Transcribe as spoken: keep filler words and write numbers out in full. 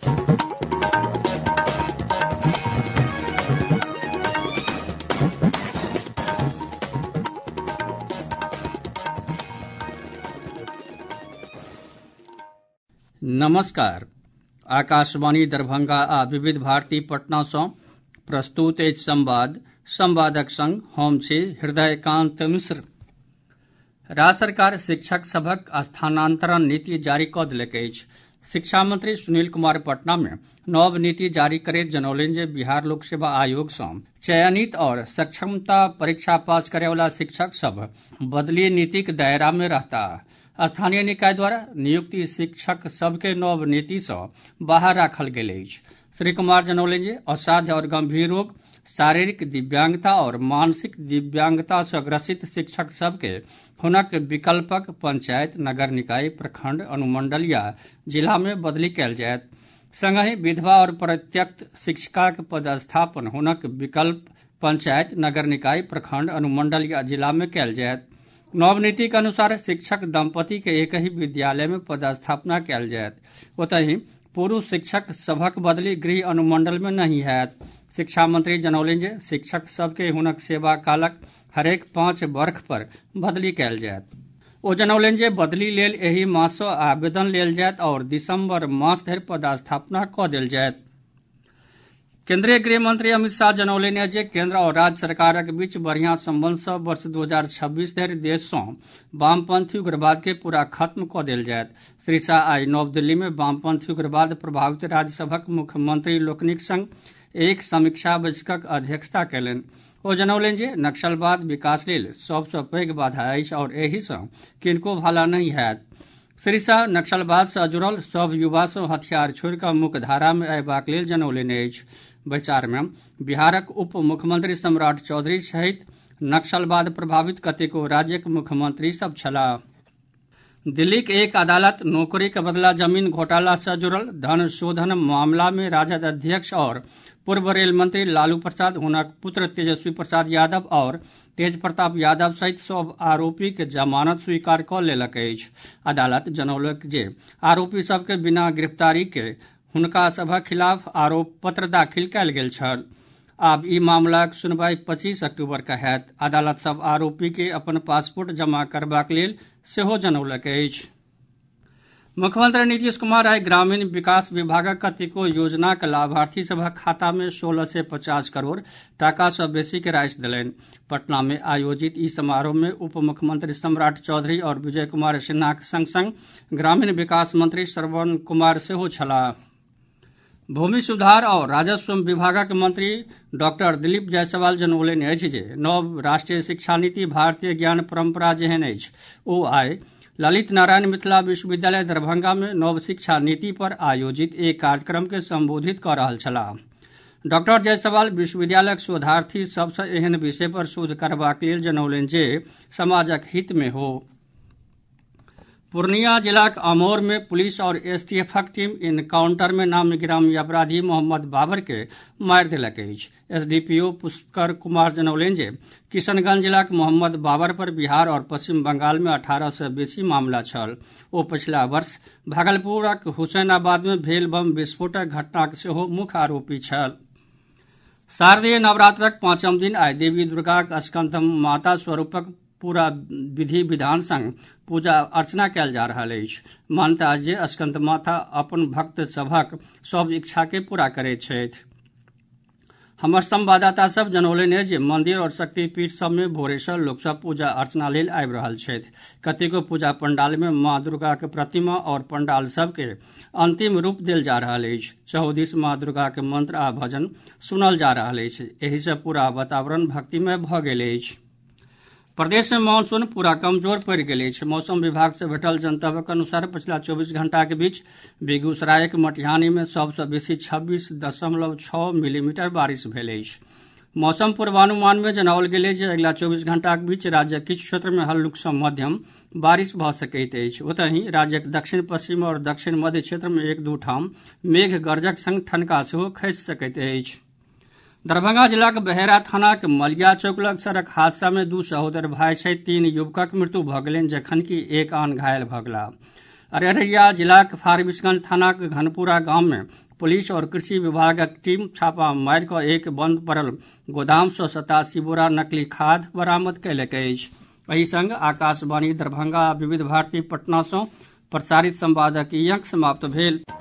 नमस्कार। आकाशवाणी दरभंगा आ विविध भारती पटना सँ प्रस्तुत अछि संवाद। संवादक संग हम छी हृदयकांत मिश्र। राज्य सरकार शिक्षक सभक स्थानांतरण नीति जारी कऽ देलक अछि। शिक्षा मंत्री सुनील कुमार पटना में नव नीति जारी करैत जनौलनि जे बिहार लोक सेवा आयोग सँ चयनित और सक्षमता परीक्षा पास करयवला शिक्षक सभ बदली नीतिक दायरा में रहताह। स्थानीय निकाय द्वारा नियुक्ति शिक्षक सभ के नव नीति सँ बाहर राखल गेल अछि। श्री कुमार जनौलनि जे असाध्य और गंभीर रोग, शारीरिक दिव्यांगता और मानसिक दिव्यांगता सँ ग्रसित शिक्षक सभ के हुनक विकल्पक पंचायत, नगर निकाय, प्रखंड, अनुमंडल या जिला में बदली कयल जायत। संगहि विधवा और परित्यक्त शिक्षिकाक पदस्थापन हुनक विकल्प पंचायत, नगर निकाय, प्रखंड, अनुमंडल या जिला में कयल जायत। नव नीति के अनुसार शिक्षक दंपति के एक ही विद्यालय में पदस्थापना कयल जायत। ओतहि पूर्व शिक्षक सभक बदली गृह अनुमंडल में नहीं होयत। शिक्षा मंत्री जनौलनि जे शिक्षक सभ के हुनक सेवा कालक हरेक पांच वर्ष पर बदली कयल जायत। ओ जनौलनि जे बदली लेल एहि मास सँ आवेदन लेल जायत और दिसंबर मास धरि पदस्थापना कऽ देल जायत। केंद्रीय गृह मंत्री अमित शाह जनौलनि अछि जे केंद्र और राज्य सरकारक बीच बढ़िया संबंध सँ वर्ष दू हजार छब्बीस धरि देश सँ वामपंथी उग्रवाद के पूरा खत्म कऽ देल जायत। श्री शाह आइ नव दिल्ली में वामपंथी उग्रवाद प्रभावित राज्य सभक मुख्यमंत्री लोकनिक संग एक समीक्षा बैसकक अध्यक्षता कयलनि। ओ जनौलनि जे नक्सलवाद विकास लेल सभ सँ पैघ बाधा अछि और एहि सँ किनको भला नहि होयत। श्री शाह नक्सलवाद सँ जुड़ल सभ युवा सँ हथियार छोड़ि कऽ मुख्य धारा में अयबाक लेल जनौलनि अछि। बैसार में बिहारक उप मुख्यमंत्री सम्राट चौधरी सहित नक्सलवाद प्रभावित कतेको राज्यक मुख्यमंत्री सभ छलाह। दिल्लीक एक अदालत नौकरीक बदला जमीन घोटाला सँ जुड़ल धन शोधन मामला में राजद अध्यक्ष और पूर्व रेल मंत्री लालू प्रसाद, हुनक पुत्र तेजस्वी प्रसाद यादव और तेज प्रताप यादव सहित सभ आरोपी के जमानत स्वीकार कऽ लेलक अछि। अदालत जनौलक जे आरोपी सभ के बिना गिरफ्तारी के हुनका सभक खिलाफ आरोप पत्र दाखिल कयल गेल छल। आब ई मामलाक सुनवाई पच्चीस अक्टूबर के होयत। अदालत सभ आरोपी के अपन पासपोर्ट जमा करबाक लेल सेहो जनौलक अछि। मुख्यमंत्री नीतीश कुमार आइ ग्रामीण विकास विभागक कतेको योजनाक लाभार्थी सभक खाता में सोलह सय पचास करोड़ टाका सँ बेसी के राशि देलनि। पटना में आयोजित ई समारोह में उप मुख्यमंत्री सम्राट चौधरी और विजय कुमार सिन्हाक संग संग ग्रामीण विकास मंत्री श्रवण कुमार सेहो छलाह। भूमि सुधार और राजस्व विभागक मंत्री डॉक्टर दिलीप जायसवाल जनौलनि अछि जे नव राष्ट्रीय शिक्षा नीति भारतीय ज्ञान परंपरा जेहन अछि। ओ आइ ललित नारायण मिथिला विश्वविद्यालय दरभंगा में नव शिक्षा नीति पर आयोजित एक कार्यक्रम के संबोधित कऽ रहल छलाह। डॉक्टर जायसवाल विश्वविद्यालयक शोधार्थी सभ सँ एहन विषय पर शोध करबाक लेल जनौलनि जे समाजक हित में हो। पूर्णिया जिलाक अमौर में पुलिस और एसटीएफक टीम इनकाउंटर में नामी गिरामी अपराधी मोहम्मद बाबर के मारि देलक अछि। एसडीपीओ पुष्कर कुमार जनौलनि जे किशनगंज जिलाक मोहम्मद बाबर पर बिहार और पश्चिम बंगाल में अठारह सँ बेसी मामला छल। ओ पछिला वर्ष भागलपुरक हुसैनाबाद में भेल बम विस्फोटक घटनाक सेहो मुख्य आरोपी छल। शारदीय नवरात्रक पांचम दिन आइ देवी दुर्गाक स्कंदमाता स्वरूपक पूरा विधि विधान संग पूजा अर्चना कयल जा रहल अछि। मान्यता अछि जे स्कंदमाता अपन भक्त सभक सभ इच्छा के पूरा करैत छथि। हमर संवाददाता सभ जनौलनि अछि जे मंदिर और शक्तिपीठ सभ में भोरे सँ लोक सभ पूजा अर्चना लेल आबि रहल छथि। कतेको पूजा पंडाल में माँ दुर्गा के प्रतिमा और पंडाल सभ के अंतिम रूप देल जा रहल अछि। चहुदिस माँ दुर्गा के मंत्र आ भजन सुनल जा रहल अछि। एहि सँ पूरा वातावरण भक्तिमय भऽ गेल अछि। प्रदेश में मानसून पूरा कमजोर पड़ि गेल अछि। मौसम विभाग से भेटल जनतबक अनुसार पछिला चौबीस घंटा के बीच बेगूसरायक मटिहानी में सभ सँ बेसी छब्बीस दशमलव छओ मिलीमीटर बारिश भेल अछि। मौसम पूर्वानुमान में जनाओल गेल अछि जे अगिला चौबीस घंटा के बीच राज्यक किछु क्षेत्र में हल्लुक सँ मध्यम बारिश भऽ सकैत अछि। ओतहि राज्यक दक्षिण पश्चिम और दक्षिण मध्य क्षेत्र में एक दू ठाम मेघ गर्जक संग ठनका सेहो खसि सकैत अछि। दरभंगा जिलाक बहेड़ा थानाक मलिया चौक लग सड़क हादसा में दू सहोदर भाई सहित तीन युवकक मृत्यु भऽ गेलनि जखनकि एक आन घायल भऽ गेलाह। अररिया जिलाक फारबिसगंज थानाक घनपुरा गाम में पुलिस और कृषि विभागक टीम छापा मारि कऽ एक बंद पड़ल गोदाम सँ सतासी बोरा नकली खाद बरामद कयलक अछि। एहि संग आकाशवाणी दरभंगा आ विविध भारती पटना सँ प्रसारित संवादक ई अंक समाप्त भेल।